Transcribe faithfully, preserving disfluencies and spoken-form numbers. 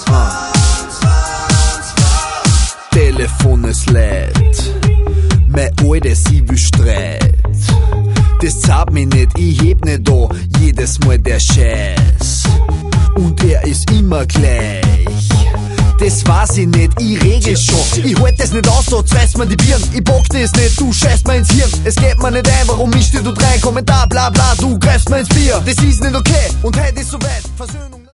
Ah. Telefon ist leid, mein altes ich will Streit. Das zahlt mich nicht, ich heb nicht da, jedes Mal der Scheiß. Und er ist immer gleich, das weiß ich nicht, ich regel schon. Ich halt das nicht aus, so zerreißt mir die Birn. Ich bock das nicht, du scheißt mir ins Hirn. Es geht mir nicht ein, warum mischt ihr du rein? Kommentar bla bla, du greifst mir ins Bier. Das ist nicht okay und heute ist soweit, Versöhnung.